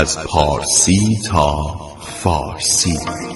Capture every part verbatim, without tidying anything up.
از پارسی تا فارسی.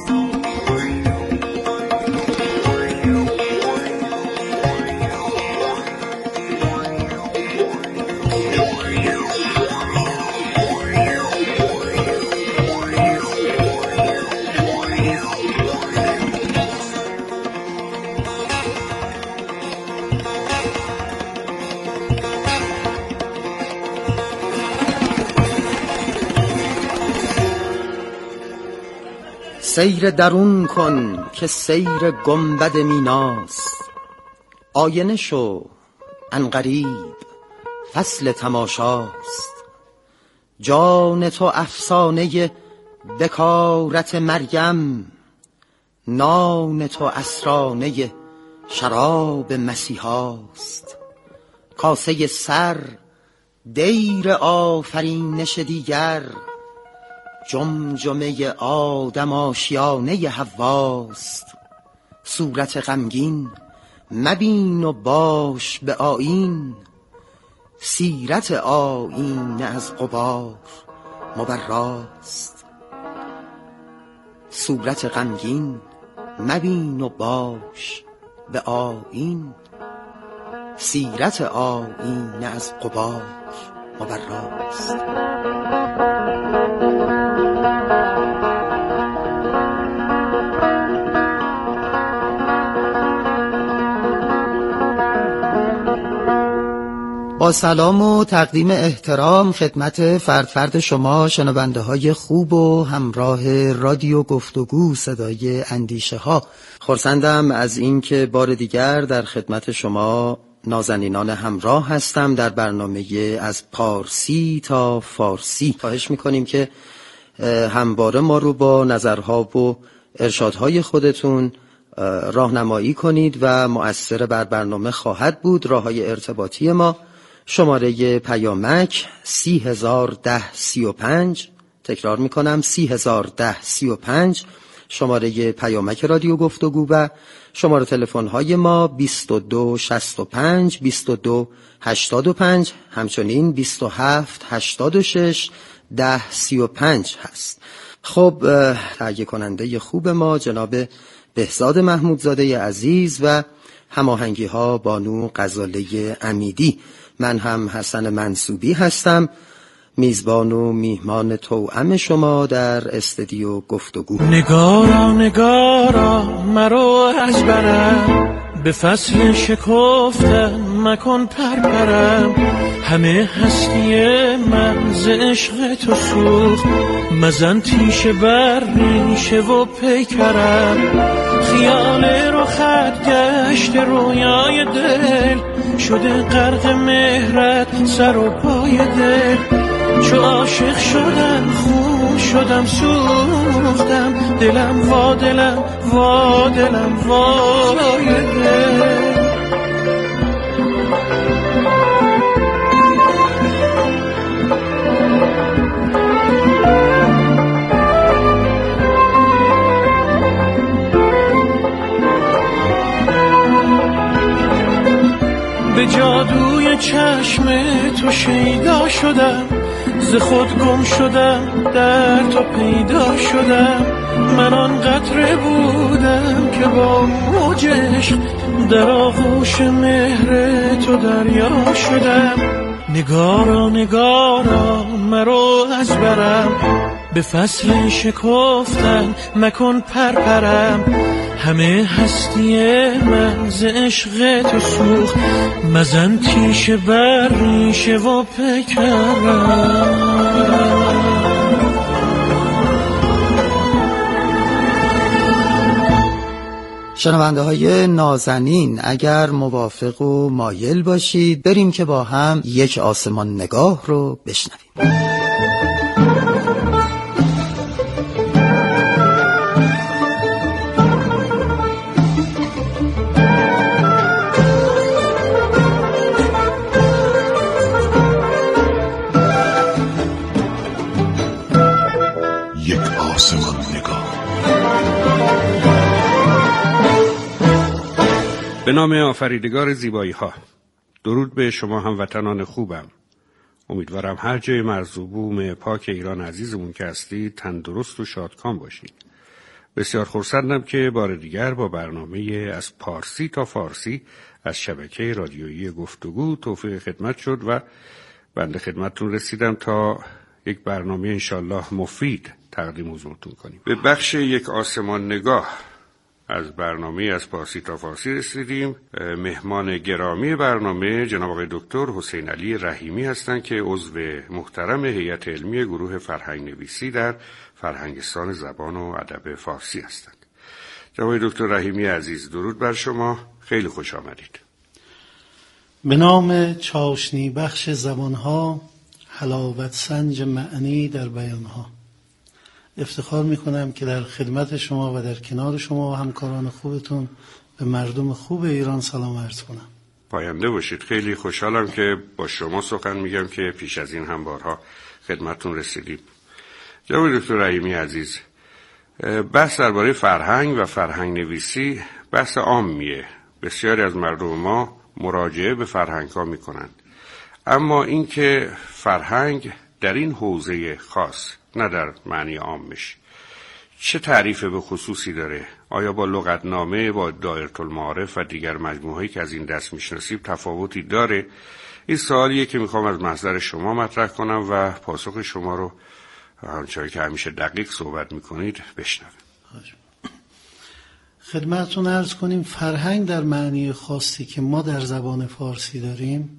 سیر درون کن که سیر گنبد میناست، آینه شو عنقریب فصل تماشاست. جان تو افسانه بکارت مریم، نان تو اسرانه شراب مسیحاست. کاسه سر دیر آفرینش دیگر، جمجمه آدم آشیانه حواست. صورت غمگین مبین و باش به آیین، سیرت آیینه از غبار مبراست. صورت غمگین مبین و باش به آیین، سیرت آیینه از غبار مبراست. با سلام و تقدیم احترام خدمت فرد فرد شما شنونده های خوب و همراه رادیو گفتگو صدای اندیشه ها، خرسندم از این که بار دیگر در خدمت شما نازنینان همراه هستم در برنامه از پارسی تا فارسی. خواهش میکنیم که همواره ما رو با نظرها و ارشادهای خودتون راهنمایی کنید و مؤثر بر برنامه خواهد بود. راههای ارتباطی ما: شماره پیامک سی هزار ده سی و پنج، تکرار میکنم سی هزار ده سی و پنج شماره پیامک رادیو گفتگو، و شماره تلفن های ما بیست و دو شصت و پنج بیست و دو هشتاد و پنج، همچنین بیست و هفت هشتاد و شش ده سی و پنج هست. خب تهیه کننده خوب ما جناب بهزاد محمودزاده عزیز و هماهنگی ها بانو غزاله امیدی. من هم حسن منصوبی هستم، میزبان و میهمان توأم شما در استودیو گفتگو. نگارا نگارا مرو از برم، به فصل شکفتن مکن پرپرم. همه هستی من ز عشق تو سوخت، مزن تیشه بر ریشه و پیکرم. خیال رخت گشت رویای دل، شده غرق مهرت سر و پای دل. چو عاشق شدم خون شدم سوختم، دلم وا دلم وا دلم وای دل. به جادوی چشم تو شیدا شدم، ز خود گم شدم در تو پیدا شدم. من آن قطره بودم که با موج عشق در آغوش مهر تو دریا شدم. نگارا نگارا مرو از برم، به فصل شکفتن مکن پرپرم. همه هستی من ز عشق تو سوخت، مزن تیشه بر ریشه و پیکرم. شنونده های نازنین، اگر موافق و مایل باشید بریم که با هم یک آسمان نگاه رو بشنویم. به نام آفریدگار زیبایی ها. درود به شما هموطنان خوبم. امیدوارم هر جای مرز و بوم پاک ایران عزیزمون که هستید تندرست و شادکام باشید. بسیار خرسندم که بار دیگر با برنامه از پارسی تا فارسی از شبکه رادیویی گفتگو توفیق خدمت شد و بنده خدمتتون رسیدم تا یک برنامه انشالله مفید تقدیم حضورتون کنیم. به بخش یک آسمان نگاه از برنامه از پارسی تا فارسی رسیدیم. مهمان گرامی برنامه جناب آقای دکتر حسین علی رحیمی هستند که عضو محترم هیئت علمی گروه فرهنگ نویسی در فرهنگستان زبان و ادب فارسی هستند. جناب آقای دکتر رحیمی عزیز، درود بر شما، خیلی خوش آمدید. به نام چاشنی بخش زبانها، حلاوت سنج معنی در بیانها. افتخار میکنم که در خدمت شما و در کنار شما و همکاران خوبتون به مردم خوب ایران سلام عرض کنم. پاینده باشید. خیلی خوشحالم که با شما سخن میگم که پیش از این هم بارها خدمتتون رسیدیم. جناب دکتر رحیمی عزیز، بحث درباره فرهنگ و فرهنگ نویسی بحث عامیه. بسیاری از مردم ما مراجعه به فرهنگ ها میکنن، اما اینکه فرهنگ در این حوزه خاص، نه در معنی عامش، چه تعریف به خصوصی داره؟ آیا با لغتنامه، با دایره المعارف و دیگر مجموعه‌ای که از این دست میشناسیم تفاوتی داره؟ این سوالیه که میخوام از محضر شما مطرح کنم و پاسخ شما رو همچنان که همیشه دقیق صحبت میکنید بشنویم. خدمتتون عرض کنیم فرهنگ در معنی خاصی که ما در زبان فارسی داریم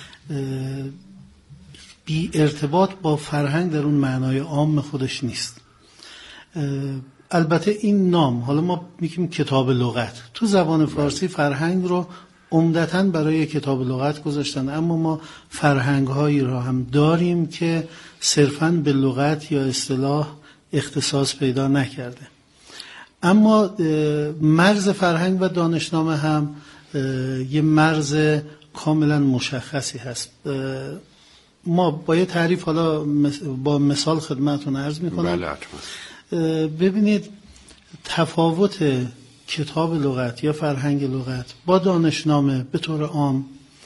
بی ارتباط با فرهنگ در اون معنای عام خودش نیست. البته این نام، حالا ما میگیم کتاب لغت، تو زبان فارسی فرهنگ رو عمدتاً برای کتاب لغت گذاشتن، اما ما فرهنگ هایی را هم داریم که صرفاً به لغت یا اصطلاح اختصاص پیدا نکرده. اما مرز فرهنگ و دانشنامه هم یه مرز کاملا مشخصی هست. ما با یه تعریف حالا با مثال خدمتتون عرض میکنم. بله حتما. ببینید تفاوت کتاب لغت یا فرهنگ لغت با دانشنامه به طور عام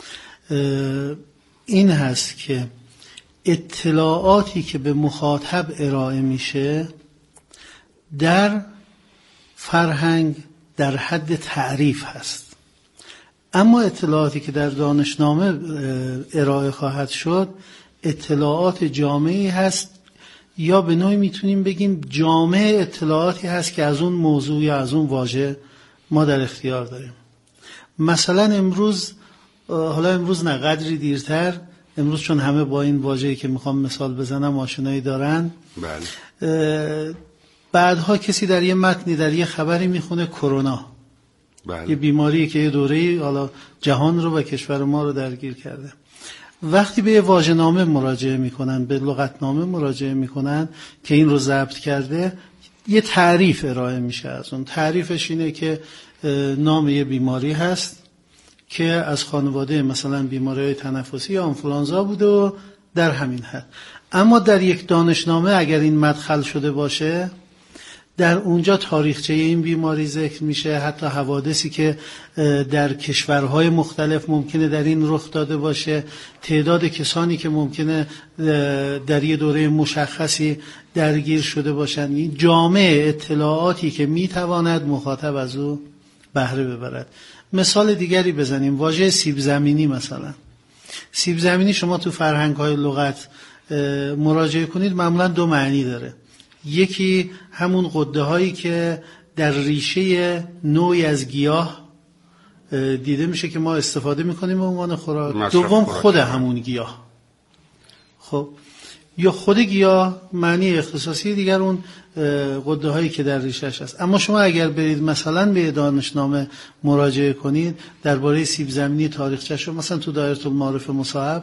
این هست که اطلاعاتی که به مخاطب ارائه میشه در فرهنگ در حد تعریف هست، اما اطلاعاتی که در دانشنامه ارائه خواهد شد اطلاعات جامعی هست، یا به نوعی میتونیم بگیم جامع اطلاعاتی هست که از اون موضوع یا از اون واژه ما در اختیار داریم. مثلا امروز، حالا امروز نه قدری دیرتر، امروز چون همه با این واژه‌ای که میخوام مثال بزنم آشنایی دارن، بله. بعدها کسی در یه متنی در یه خبری میخونه کرونا، بله. یه بیماری که یه دوره‌ای حالا جهان رو و کشور ما رو درگیر کرده. وقتی به واژه‌نامه مراجعه میکنن، به لغتنامه مراجعه میکنن که این رو ضبط کرده، یه تعریف ارائه میشه. از اون تعریفش اینه که نام یه بیماری هست که از خانواده مثلا بیماری‌های تنفسی یا آنفولانزا بوده و در همین حد. اما در یک دانشنامه اگر این مدخل شده باشه، در اونجا تاریخچه این بیماری ذکر میشه، حتی حوادثی که در کشورهای مختلف ممکنه در این رخ داده باشه، تعداد کسانی که ممکنه در یه دوره مشخصی درگیر شده باشن، این جامع اطلاعاتی که میتواند مخاطب از او بهره ببرد. مثال دیگری بزنیم، واژه سیب زمینی مثلا. سیب زمینی شما تو فرهنگ‌های لغت مراجعه کنید معمولا دو معنی داره. یکی همون قده هایی که در ریشه نوعی از گیاه دیده میشه که ما استفاده میکنیم به عنوان خوراک. دوم خود همون گیاه. خب یا خود گیاه معنی اختصاصی، دیگر اون قده هایی که در ریشهش هست. اما شما اگر برید مثلا به دانشنامه مراجعه کنید درباره سیب زمینی تاریخچه‌اش، مثلا تو دایره المعارف مصاحب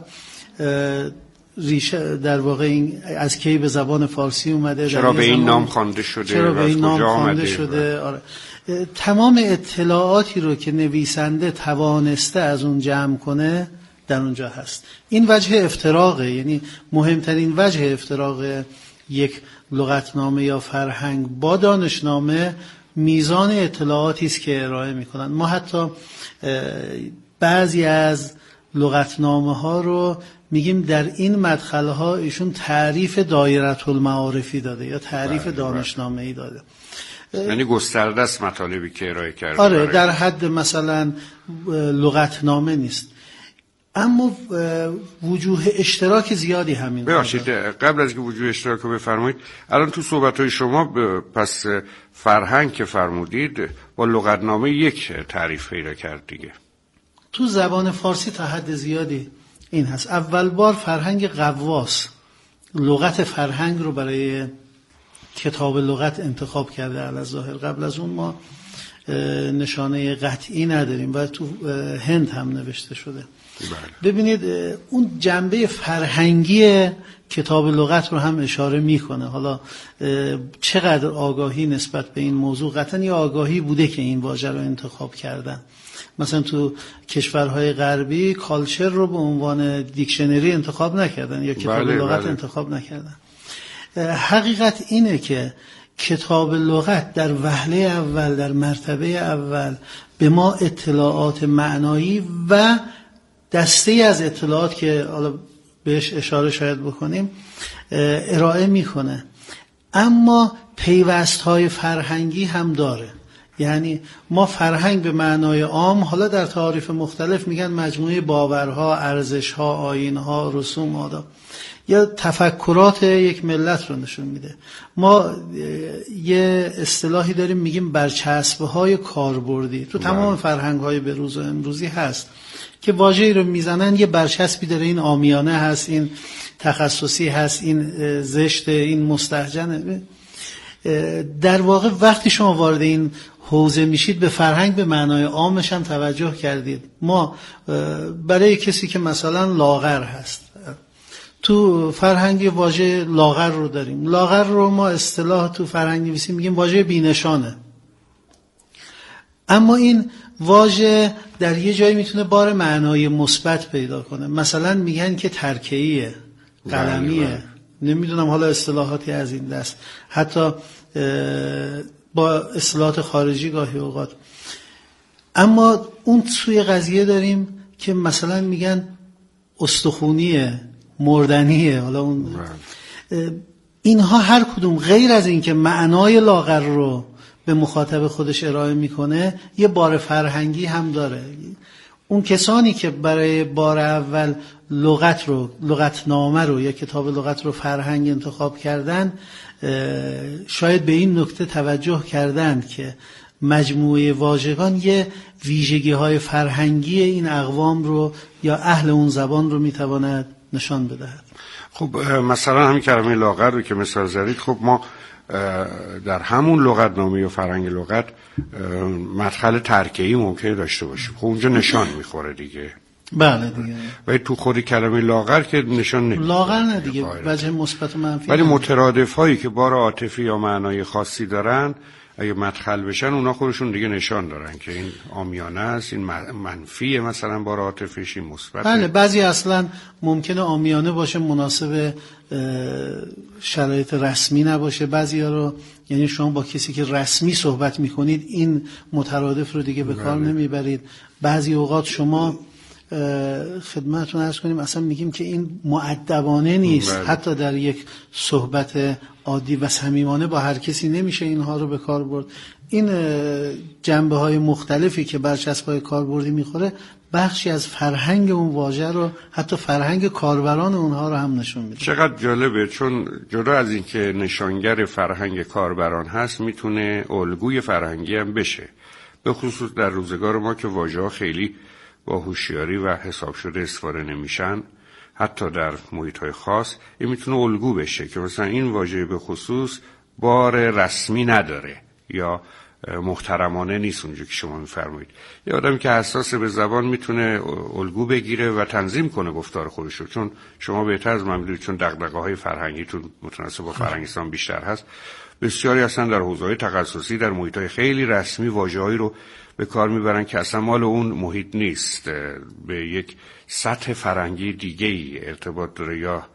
ریشه در واقع این از کی به زبان فارسی اومده، چرا به این نام خوانده شده، چرا به این نام خوانده شده. آره. تمام اطلاعاتی رو که نویسنده توانسته از اون جمع کنه در اونجا هست. این وجه افتراقه، یعنی مهمترین وجه افتراق یک لغتنامه یا فرهنگ با دانشنامه میزان اطلاعاتی است که ارائه میکنن. ما حتی بعضی از لغتنامه ها رو میگیم در این مدخله ها ایشون تعریف دایره المعارفی داده یا تعریف دانشنامه‌ای داده. یعنی گسترده است مطالبی که ارائه کرده. آره در حد مثلا لغتنامه نیست، اما وجوه اشتراک زیادی همین. ببخشید قبل از که وجوه اشتراک رو بفرمایید، الان تو صحبت‌های شما پس فرهنگ که فرمودید با لغتنامه یک تعریف پیدا کرد دیگه. تو زبان فارسی تا حد زیادی این هست. اول بار فرهنگ قواس لغت فرهنگ رو برای کتاب لغت انتخاب کرده علی‌الظاهر. قبل از اون ما نشانه قطعی نداریم و تو هند هم نوشته شده. بله. ببینید اون جنبه فرهنگی کتاب لغت رو هم اشاره میکنه. حالا چقدر آگاهی نسبت به این موضوع، قطعا یه آگاهی بوده که این واژه رو انتخاب کردن. مثلا تو کشورهای غربی کالچر رو به عنوان دیکشنری انتخاب نکردن یا کتاب بله، لغت بله. انتخاب نکردن. حقیقت اینه که کتاب لغت در وهله اول، در مرتبه اول به ما اطلاعات معنایی و دسته از اطلاعات که حالا بهش اشاره شاید بکنیم ارائه میکنه، اما پیوست‌های فرهنگی هم داره. یعنی ما فرهنگ به معنای عام، حالا در تعاریف مختلف میگن مجموعه باورها، ارزشها، آیین‌ها، رسوم، آداب یا تفکرات یک ملت رو نشون میده. ما یه اصطلاحی داریم میگیم برچسب‌های کاربردی، تو تمام فرهنگ‌های بروز و امروزی هست که واژه‌ای رو میزنن یه برچسبی داره، این عامیانه هست، این تخصصی هست، این زشت، این مستهجنه. در واقع وقتی شما وارد این حوزه میشید به فرهنگ به معنای عامش هم توجه کردید. ما برای کسی که مثلا لاغر هست، تو فرهنگ واژه لاغر رو داریم. لاغر رو ما اصطلاح تو فرهنگ نویسی میگیم واژه بی‌نشانه، اما این واژه در یه جایی میتونه بار معنای مثبت پیدا کنه. مثلا میگن که ترکیه، قلمیه، نمیدونم حالا اصطلاحاتی از این دست، حتی با اصطلاحات خارجی گاهی اوقات. اما اون سوی قضیه داریم که مثلا میگن استخونیه، مردنیه. حالا اون اینها هر کدوم غیر از این که معنای لاغر رو به مخاطب خودش ارائه میکنه یه بار فرهنگی هم داره. اون کسانی که برای بار اول لغت رو، لغتنامه رو یا کتاب لغت رو فرهنگ انتخاب کردن، شاید به این نکته توجه کردن که مجموعه واژگان یه ویژگی های فرهنگی این اقوام رو یا اهل اون زبان رو میتواند نشان بدهد. خب مثلا همین کلمه لاغر رو که مثال زدید، خب ما در همون لغتنامه یا فرهنگ لغت مدخل ترکیبی ممکنه داشته باشیم. خب اونجا نشان میخوره دیگه. بله دیگه. ولی تو خود کلمه لاغر که نشان نمیده. لاغر نه دیگه، وجه مثبت و منفی. ولی مترادف هایی که بار عاطفی یا معنای خاصی دارن اگه مدخل بشن اونا خودشون دیگه نشان دارن که این عامیانه است، این منفیه، مثلا بار عاطفیش این مثبت. بله بعضی اصلا ممکنه عامیانه باشه، مناسب شرایط رسمی نباشه. بعضیا رو یعنی شما با کسی که رسمی صحبت میکنید این مترادف رو دیگه به کار نمیبرید. بعضی اوقات شما خدمتتون عرض کنیم اصلا میگیم که این مؤدبانه نیست. بله. حتی در یک صحبت عادی و صمیمانه با هر کسی نمیشه اینها رو به کار برد. این جنبه های مختلفی که برچسب‌های کاربردی میخوره بخشی از فرهنگ اون واژه رو، حتی فرهنگ کاربران اونها رو هم نشون میده. چقدر جالبه، چون جدا از این که نشانگر فرهنگ کاربران هست میتونه الگوی فرهنگی هم بشه، به خصوص در روزگار ما که واژه‌ها خیلی با هوشیاری و حساب شده استفاده نمیشن، حتی در محیط‌های خاص. این میتونه الگو بشه که مثلا این واژه به خصوص بار رسمی نداره یا محترمانه نیست اونجا که شما میفرمایید. یه آدمی که حساس به زبان میتونه الگو بگیره و تنظیم کنه گفتار خودش رو، چون شما بهتر از من میدونید، چون دغدغه‌های فرهنگیتون متناسب با فرهنگستان بیشتر هست. بسیاری اصلا در حوزه‌های تخصصی در محیط‌های خیلی رسمی واژه‌هایی رو به کار میبرن که اصلا مال اون محیط نیست، به یک سطح فرهنگی دیگه‌ای ارتباط داره یا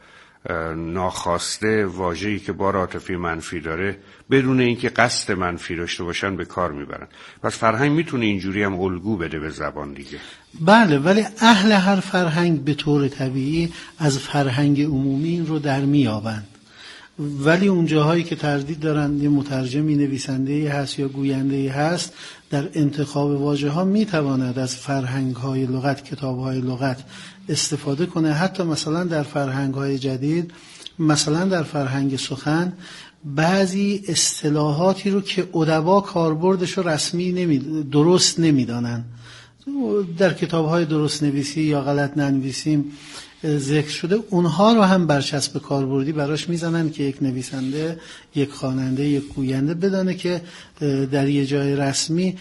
ناخواسته واژه‌ای که بار عاطفی منفی داره بدون اینکه قصد منفی داشته باشن به کار میبرن. پس فرهنگ میتونه اینجوری هم الگو بده به زبان دیگه. بله، ولی اهل هر فرهنگ به طور طبیعی از فرهنگ عمومی این رو در میابند. ولی اون جاهایی که تردید دارن یه مترجمی، نویسنده‌ای هست یا گوینده‌ای هست، در انتخاب واژه‌ها میتواند از فرهنگ‌های لغت، کتاب‌های لغت استفاده کنه. حتی مثلا در فرهنگ‌های جدید، مثلا در فرهنگ سخن، بعضی اصطلاحاتی رو که ادبا کاربردش رو رسمی نمی درست نمیدانن، در کتاب‌های درست نویسی یا غلط ننویسیم ذکر شده، اونها رو هم برچسب کاربردی براش میزنن که یک نویسنده، یک خواننده، یک گوینده بدانه که در یه جای رسمی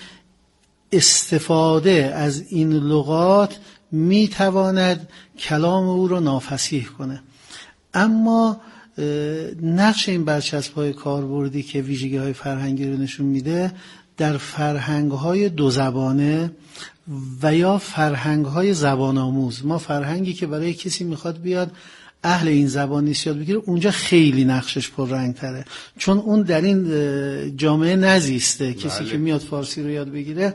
استفاده از این لغات میتواند کلام او رو نافصیح کنه. اما نقش این برچسب‌های کاربردی که ویژگی‌های فرهنگی رو نشون میده، در فرهنگ‌های دو زبانه و یا فرهنگ‌های زبان آموز، ما فرهنگی که برای کسی میخواد بیاد اهل این زبان نیست یاد بگیره، اونجا خیلی نقشش پررنگ تره، چون اون در این جامعه نزیسته. کسی بله. که میاد فارسی رو یاد بگیره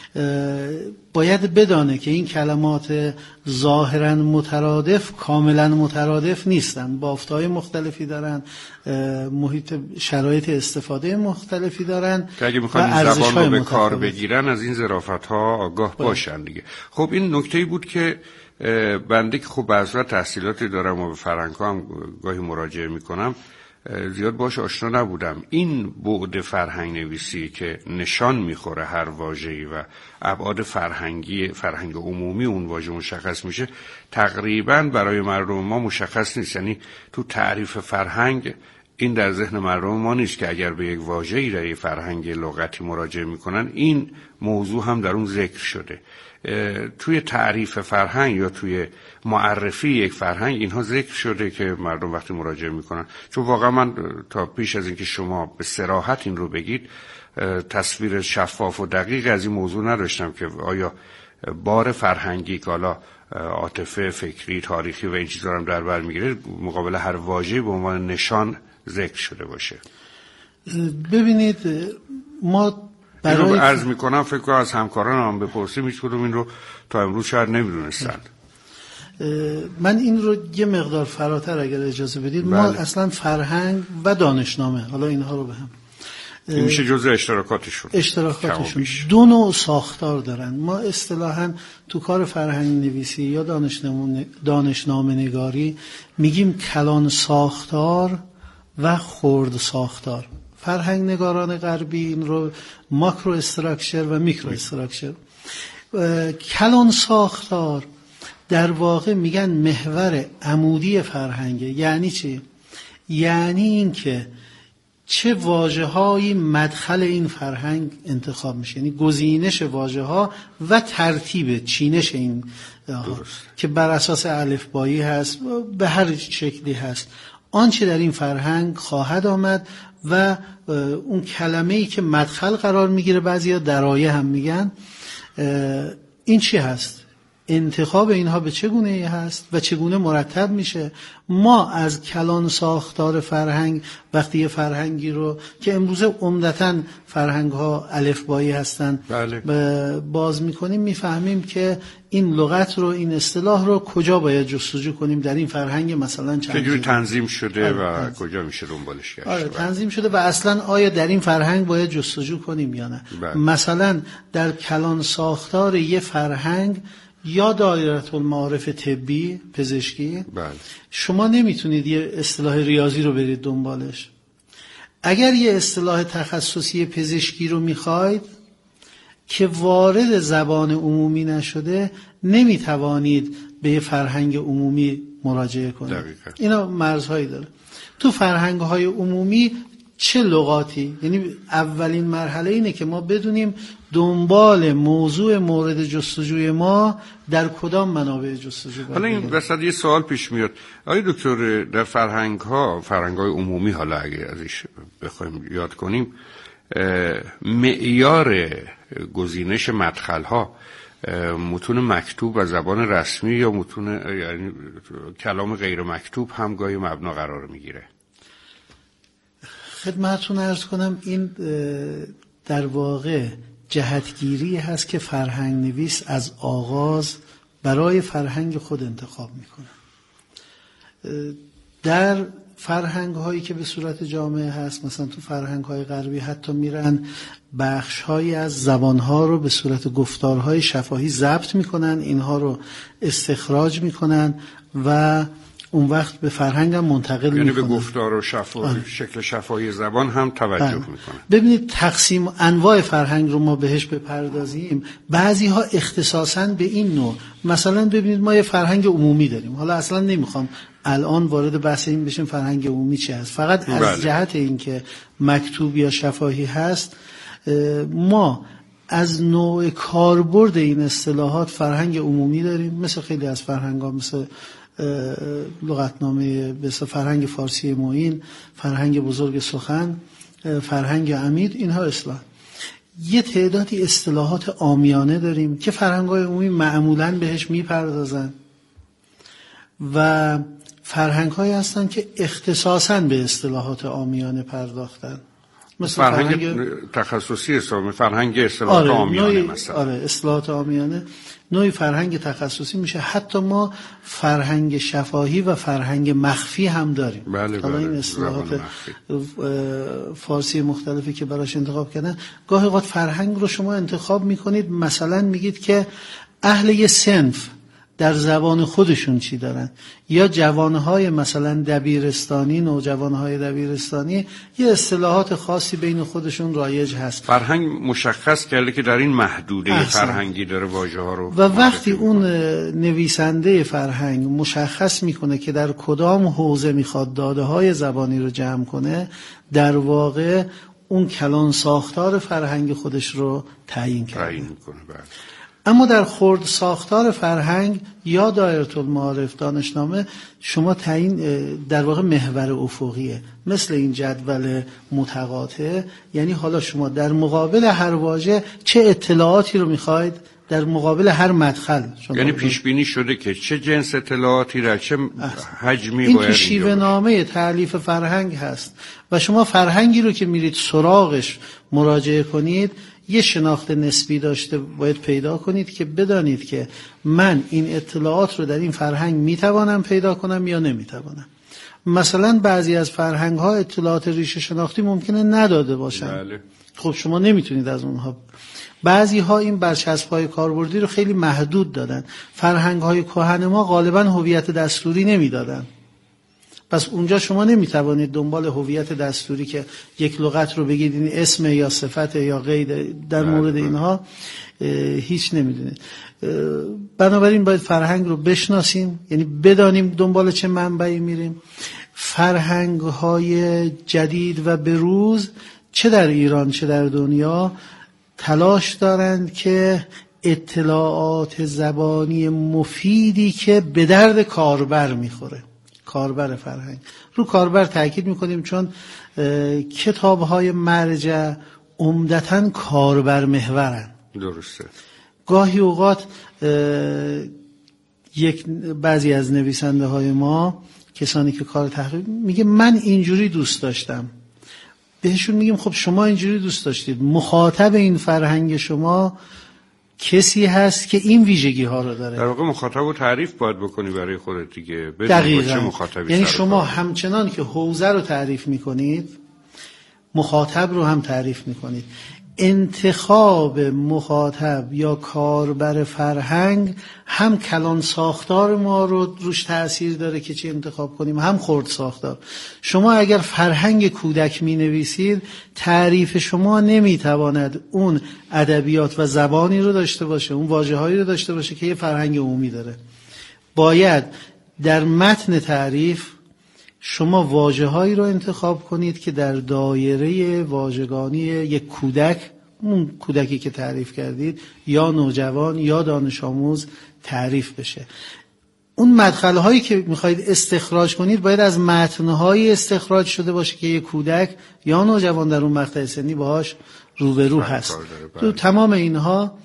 باید بدانه که این کلمات ظاهراً مترادف کاملاً مترادف نیستن، بافت‌های مختلفی دارن، محیط شرایط استفاده مختلفی دارن که اگه میخوان این زبان رو به کار بگیرن از این ظرافت‌ها آگاه باید. باشن دیگه. خب این نکته‌ای بود که بنده که خب بعضا تحصیلاتی دارم و به فرهنگ‌ها هم گاهی مراجعه میکنم زیاد باش آشنا نبودم. این بعد فرهنگ نویسی که نشان میخوره هر واژه‌ای و ابعاد فرهنگی فرهنگ عمومی اون واژه مشخص میشه، تقریبا برای مردم ما مشخص نیست. یعنی تو تعریف فرهنگ این در ذهن مردم ما نیست که اگر به یک واژه‌ای در یک فرهنگ لغتی مراجعه میکنن این موضوع هم در اون ذکر شده. توی تعریف فرهنگ یا توی معرفی یک فرهنگ اینها ذکر شده که مردم وقتی مراجعه میکنن. چون واقعا من تا پیش از اینکه شما به صراحت این رو بگید تصویر شفاف و دقیق از این موضوع نداشتم که آیا بار فرهنگی که حالا عاطفه فکری تاریخی و این چیزا رو در بر میگیره مقابل هر واژه‌ای به عنوان نشان ذکر شده باشه. ببینید ما این رو عرض میکنم، فکر کنم از همکاران هم بپرسیم هیچ کدوم این رو تا امروز شاید نمیدونستند. من این رو یه مقدار فراتر اگر اجازه بدید بله. ما اصلا فرهنگ و دانشنامه، حالا اینها رو به هم این میشه جزء اشتراکاتشون اشتراکاتشون دو نوع ساختار دارن. ما اصطلاحاً تو کار فرهنگ نویسی یا دانشنامه دانشنامه نگاری میگیم کلان ساختار و خرد ساختار. فرهنگ نگاران غربی این رو ماکرو استراکچر و میکرو استراکچر. کلان ساختار در واقع میگن محور عمودی فرهنگه. یعنی چی؟ یعنی این که چه واژه‌هایی مدخل این فرهنگ انتخاب میشه، یعنی گزینش واژه‌ها و ترتیب چینش این که بر اساس الفبایی هست به هر شکلی هست، آنچه در این فرهنگ خواهد آمد و اون کلمه‌ای که مدخل قرار میگیره، بعضیا درایه هم میگن، این چی هست؟ انتخاب اینها به چگونه هست و چگونه مرتب میشه. ما از کلان ساختار فرهنگ وقتی یه فرهنگی رو که امروزه عمدتاً فرهنگ ها الفبایی هستن بله. باز میکنیم، میفهمیم که این لغت رو، این اصطلاح رو کجا باید جستجو کنیم در این فرهنگ مثلا چند چجوری تنظیم شده و تنظیم. کجا میشه دنبالش گشت. آره تنظیم شده و اصلا آیا در این فرهنگ باید جستجو کنیم یا نه. بله. مثلا در کلان ساختار یه فرهنگ یا دایره المعارف طبی پزشکی بله. شما نمیتونید یه اصطلاح ریاضی رو برید دنبالش. اگر یه اصطلاح تخصصی پزشکی رو میخواید که وارد زبان عمومی نشده، نمیتوانید به یه فرهنگ عمومی مراجعه کنید. دقیقا. اینا مرزهایی داره. تو فرهنگ‌های عمومی چه لغاتی؟ یعنی اولین مرحله اینه که ما بدونیم دنبال موضوع مورد جستجوی ما در کدام منابع جستجو باید. حالا این وسط یه سوال پیش میاد، آقای دکتر، در فرهنگ ها فرهنگ های عمومی، حالا اگه ازش بخوایم یاد کنیم، معیار گزینش مدخل ها متون مکتوب و زبان رسمی یا متون یعنی کلام غیر مکتوب هم گاهی مبنا قرار میگیره؟ خدمتتون عرض کنم این در واقع جهتگیری هست که فرهنگ نویس از آغاز برای فرهنگ خود انتخاب میکنه. در فرهنگ هایی که به صورت جامعه هست، مثلا تو فرهنگ های غربی حتی میرن بخش هایی از زبان ها رو به صورت گفتارهای شفاهی ضبط میکنن، اینها رو استخراج میکنن و اون وقت به فرهنگ هم منتقل یعنی میکنن. به گفتار و شفاهی شکل شفاهی زبان هم توجه میکنن. ببینید تقسیم انواع فرهنگ رو ما بهش بپردازیم، بعضی ها اختصاصاً به این نوع، مثلا ببینید ما یه فرهنگ عمومی داریم، حالا اصلا نمیخوام الان وارد بحث این بشیم فرهنگ عمومی چی هست، فقط از بله. جهت این که مکتوب یا شفاهی هست ما از نوع کاربرد این اصطلاحات فرهنگ عمومی داریم، مثل خیلی از فرهنگ‌ها، مثل لغتنامه مثل فرهنگ فارسی معین، فرهنگ بزرگ سخن، فرهنگ عمید، اینها اصطلاح. یه تعدادی اصطلاحات عامیانه داریم که فرهنگ‌های عمومی معمولاً بهش میپردازن و فرهنگ‌هایی هستن که اختصاصاً به اصطلاحات عامیانه پرداختن، مثل فرهنگ, فرهنگ تخصصی اسلامی، فرهنگ اصطلاحات آره، عامیانه مثلا. آره اصطلاحات عامیانه نوعی فرهنگ تخصصی میشه. حتی ما فرهنگ شفاهی و فرهنگ مخفی هم داریم. بله حالا این اصطلاحات فارسی مختلفی که براش انتخاب کردن، گاهی اوقات فرهنگ رو شما انتخاب میکنید، مثلا میگید که اهل یه صنف در زبان خودشون چی دارن، یا جوانهای مثلا دبیرستانی، نوجوانهای دبیرستانی یه اصطلاحات خاصی بین خودشون رایج هست. فرهنگ مشخص کرده که در این محدوده احسن. فرهنگی داره واژه ها رو، و وقتی اون نویسنده فرهنگ مشخص میکنه که در کدام حوزه میخواد داده های زبانی رو جمع کنه، در واقع اون کلان ساختار فرهنگ خودش رو تعیین کرده. تعیین میکنه. بله. اما در خرد ساختار فرهنگ یا دایره المعارف دانشنامه شما تعیین در واقع محور افقیه، مثل این جدول متقاطع، یعنی حالا شما در مقابل هر واژه چه اطلاعاتی رو میخواید، در مقابل هر مدخل یعنی پیش بینی شده که چه جنس اطلاعاتی را چه حجمی این باید تو شیوه نامه تألیف فرهنگ هست و شما فرهنگی رو که میرید سراغش مراجعه کنید یه شناخت نسبی داشته باید پیدا کنید که بدانید که من این اطلاعات رو در این فرهنگ میتوانم پیدا کنم یا نمیتوانم. مثلا بعضی از فرهنگ ها اطلاعات ریشه شناختی ممکنه نداده باشن. بله. خب شما نمیتونید از اونها. بعضی ها این برچسب های کاربردی رو خیلی محدود دادن. فرهنگ های کهن ما غالبا هویت دستوری نمیدادن، پس اونجا شما نمیتوانید دنبال هویت دستوری که یک لغت رو بگید این اسم یا صفت یا قید، در مورد اینها هیچ نمیدونید. بنابراین باید فرهنگ رو بشناسیم، یعنی بدانیم دنبال چه منبعی میریم. فرهنگ های جدید و بروز چه در ایران چه در دنیا تلاش دارند که اطلاعات زبانی مفیدی که به درد کاربر میخوره، کاربر فرهنگ، رو کاربر تاکید میکنیم چون کتاب‌های مرجع عمدتاً کاربر محورن. درسته. گاهی اوقات یک بعضی از نویسنده های ما، کسانی که کار تحقیق، میگه من اینجوری دوست داشتم، بهشون میگیم خب شما اینجوری دوست داشتید، مخاطب این فرهنگ شما کسی هست که این ویژگی ها رو داره. در واقع مخاطب رو تعریف باید بکنی برای خودت دیگه. دقیقاً. یعنی شما همچنان که حوزه رو تعریف میکنید مخاطب رو هم تعریف میکنید. انتخاب مخاطب یا کاربر فرهنگ هم کلان ساختار ما رو روش تأثیر داره که چی انتخاب کنیم، هم خرد ساختار. شما اگر فرهنگ کودک می نویسید تعریف شما نمی تواند اون ادبیات و زبانی رو داشته باشه، اون واژه هایی رو داشته باشه که یه فرهنگ عمومی داره. باید در متن تعریف شما واژه هایی رو انتخاب کنید که در دایره واژگانی یک کودک، اون کودکی که تعریف کردید، یا نوجوان یا دانش آموز تعریف بشه. اون مدخل هایی که میخواید استخراج کنید باید از متن هایی استخراج شده باشه که یک کودک یا نوجوان در اون مقطع سنی باهاش روبرو هست. تو تمام اینها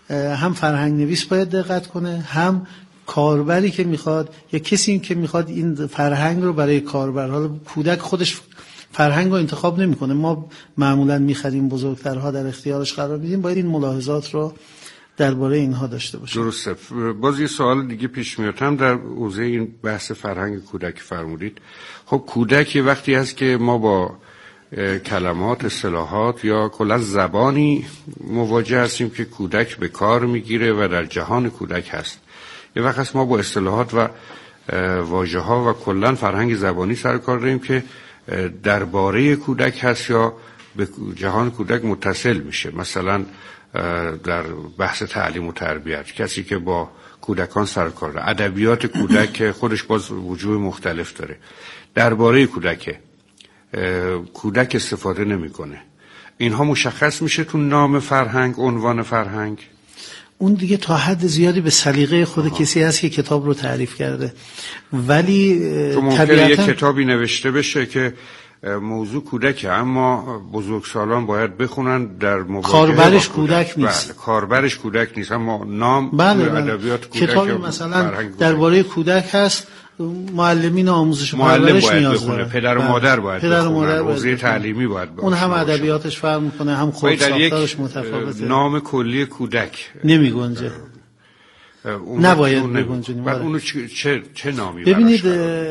هم فرهنگ نویس باید دقت کنه، هم کاربری که میخواد یا کسی که میخواد این فرهنگ رو برای کاربر، حالا کودک خودش فرهنگ رو انتخاب نمیکنه، ما معمولا میخریم، بزرگترها در اختیارش قرار میدیم، باید این ملاحظات رو درباره اینها داشته باشیم. درسته. باز یه سوال دیگه پیش میاد هم در حوزه این بحث فرهنگ کودک فرمودید. خب کودک وقتی هست که ما با کلمات، اصطلاحات یا کلا زبانی مواجه هستیم که کودک به کار میگیره و در جهان کودک هست. یه وقت هست ما با اصطلاحات و واژه ها و کلا فرهنگ زبانی سر کار داریم که درباره کودک هست یا به جهان کودک متصل میشه. مثلا در بحث تعلیم و تربیت کسی که با کودکان سر کار داره، ادبیات کودک خودش باز وجوه مختلف داره. درباره کودک کودک استفاده نمیکنه. اینها مشخص میشه تو نام فرهنگ، عنوان فرهنگ. اون دیگه تا حد زیادی به سلیقه خود آها. کسی هست که کتاب رو تعریف کرده، ولی طبیعتاً یک کتابی نوشته بشه که موضوع کودکه اما بزرگسالان باید بخونن، در مواجهه کاربرش کودک نیست. بله، کاربرش کودک نیست اما نام بله ادبیات کودک. کتابی مثلا درباره کودک هست، معلمین آموزش و پرورش نیاز داره، پدر و مادر باید پدر و مادر حوزه تعلیمی باید اون هم ادبیاتش فرق میکنه، هم خود ساختارش متفاوته. نام کلی کودک نمی گنجه، نباید بگنجونیم. بعد اونو چه چه نامی ببینید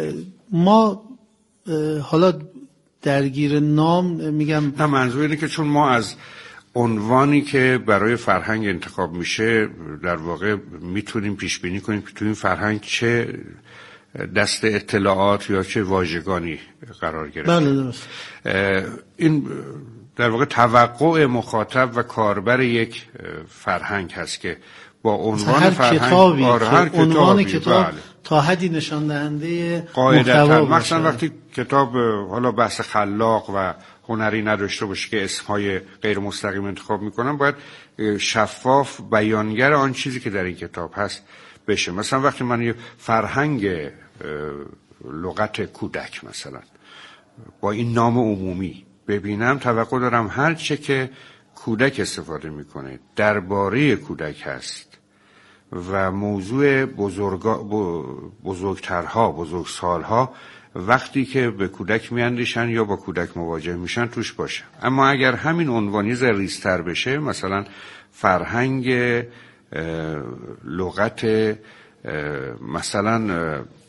ما حالا درگیر نام میگم، نه منظور اینه که چون ما از عنوانی که برای فرهنگ انتخاب میشه در واقع میتونیم پیش بینی کنیم که تو این فرهنگ چه دست اطلاعات یا چه واژگانی قرار گرفته. بله درست. این در واقع توقع مخاطب و کاربر یک فرهنگ هست که با عنوان هر فرهنگ کتابی هر کتابی عنوان کتاب بله. تا حدی نشان دهنده محتوا باشه. مثلا وقتی کتاب حالا بحث خلاق و هنری نداشته باشه که اسمهای غیر مستقیم انتخاب میکنن، باید شفاف بیانگر آن چیزی که در این کتاب هست بشه. مثلا وقتی من یه فرهنگ لغت کودک مثلا با این نام عمومی ببینم، توقع دارم هر چه که کودک استفاده میکنه درباره کودک هست و موضوع بزرگا بزرگترها بزرگسالها وقتی که به کودک میاندیشن یا با کودک مواجه میشن توش باشه. اما اگر همین عنوانی ریزتر بشه، مثلا فرهنگ لغت مثلا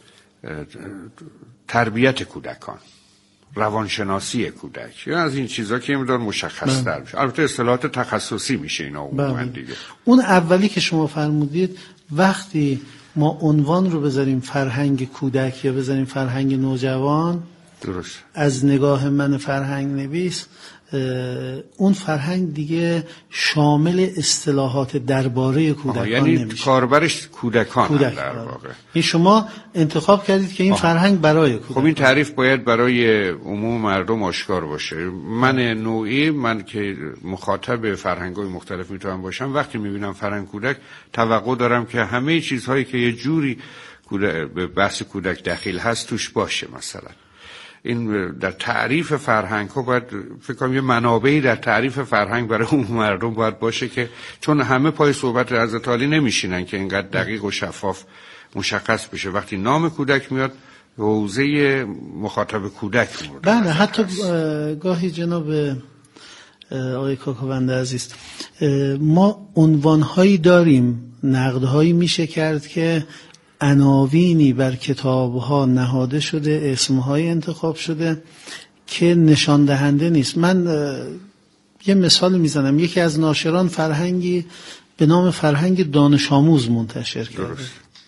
تربیت کودکان، روانشناسی کودک یا از این چیزا که مقدار مشخص تر میشه. البته اصطلاحات تخصصی میشه اینا عموما دیگه. اون اولی که شما فرمودید وقتی ما عنوان رو بذاریم فرهنگ کودک یا بذاریم فرهنگ نوجوان، درست، از نگاه من فرهنگ نویس اون فرهنگ دیگه شامل اصطلاحات درباره کودکان یعنی نمیشه. کاربرش کودکان کودک در واقع. این شما انتخاب کردید که این آه. فرهنگ برای کودکان. خب این تعریف باید برای عموم مردم آشکار باشه. من نوعی، من که مخاطب فرهنگ‌های مختلف میتونم باشم، وقتی میبینم فرهنگ کودک توقع دارم که همه چیزهایی که یه جوری به بحث کودک دخیل هست توش باشه. مثلا این در تعریف فرهنگ ها باید فکر کنم یه منابعی در تعریف فرهنگ برای اون مردم باید باشه که چون همه پای صحبت حضرت عالی نمیشینن که اینقدر دقیق و شفاف مشخص بشه. وقتی نام کودک میاد حوزه مخاطب کودک مورد. بله، حتی گاهی جناب آقای کاکاوند عزیز ما عنوانهایی داریم، نقدهایی میشه کرد که عناوینی بر کتاب‌ها نهاده شده، اسم‌های انتخاب شده که نشان دهنده نیست. من یه مثال میزنم. یکی از ناشران فرهنگی به نام فرهنگ دانش آموز منتشر کرده.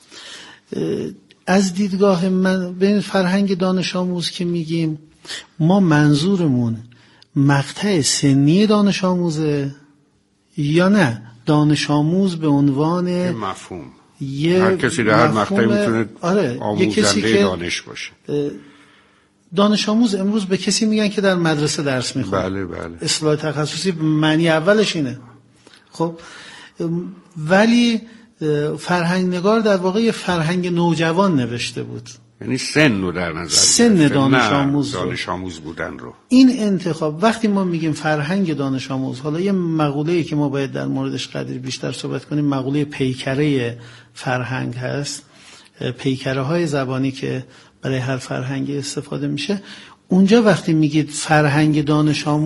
از دیدگاه من به این فرهنگ دانش آموز که میگیم، ما منظورمون مقطع سنی دانش آموزه یا نه دانش آموز به عنوان مفهوم؟ هر کسی در هر مقطعی میتونه آره، آموزنده دانش باشه. دانش آموز امروز به کسی میگن که در مدرسه درس میخونه. بله بله. اصطلاح تخصصی معنی اولش اینه. خب ولی فرهنگ نگار در واقع یه فرهنگ نوجوان نوشته بود. یعنی سن رو در نظر سن دانش آموز دانش آموز بودن رو. این انتخاب وقتی ما میگیم فرهنگ دانش آموز، حالا یه مقوله‌ای که ما باید در موردش قدری بیشتر صحبت کنیم، مقوله پیکره فرهنگ هست، پیکره های زبانی که برای هر فرهنگی استفاده میشه. اونجا وقتی میگید فرهنگ دانش آموز